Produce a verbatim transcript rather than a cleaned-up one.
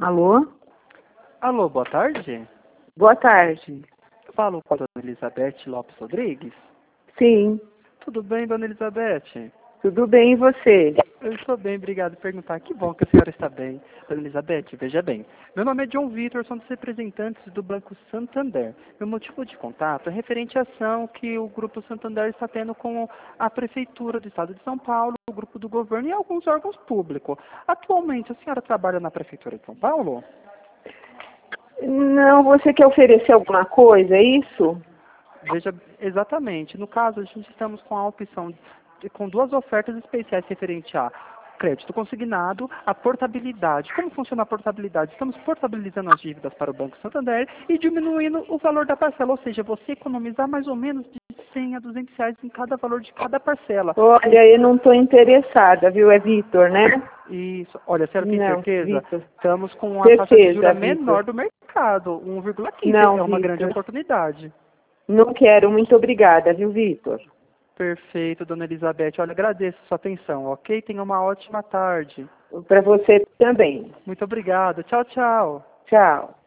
Alô? Alô, boa tarde. Boa tarde. Eu falo com a dona Elizabeth Lopes Rodrigues. Sim, Tudo bem, dona Elizabeth? tudo bem e você? Eu estou bem, obrigado por perguntar. Que bom que a senhora está bem. Dona Elizabeth, veja bem. Meu nome é John Vitor, sou um dos representantes do Banco Santander. Meu motivo de contato é referente à ação que o Grupo Santander está tendo com a Prefeitura do Estado de São Paulo, o Grupo do Governo e alguns órgãos públicos. Atualmente, a senhora trabalha na Prefeitura de São Paulo? Não, você quer oferecer alguma coisa, é isso? Veja, exatamente. No caso, a gente estamos com a opção, de, com duas ofertas especiais referente a crédito consignado, a portabilidade. Como funciona a portabilidade? Estamos portabilizando as dívidas para o Banco Santander e diminuindo o valor da parcela, ou seja, você economizar mais ou menos de cem a duzentos reais em cada valor de cada parcela. Olha, eu não estou interessada, viu? É Vitor, né? Isso. Olha, a senhora tem Não, certeza? Vitor. Estamos com a taxa de Certeza, juros Vitor. menor do mercado, um vírgula quinze. Não, É uma grande Vitor. oportunidade. Não quero, muito obrigada, viu, Vitor? Perfeito, dona Elizabeth. Olha, agradeço a sua atenção, ok? Tenha uma ótima tarde. Para você também. Muito obrigado. Tchau, tchau. Tchau.